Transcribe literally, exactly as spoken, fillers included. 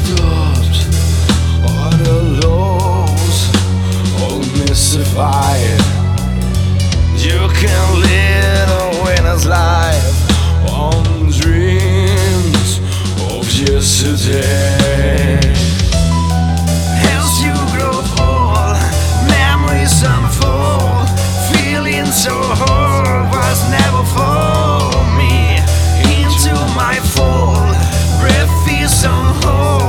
stopped, all the lows, all mystified. You can lead a winner's life on dreams of yesterday.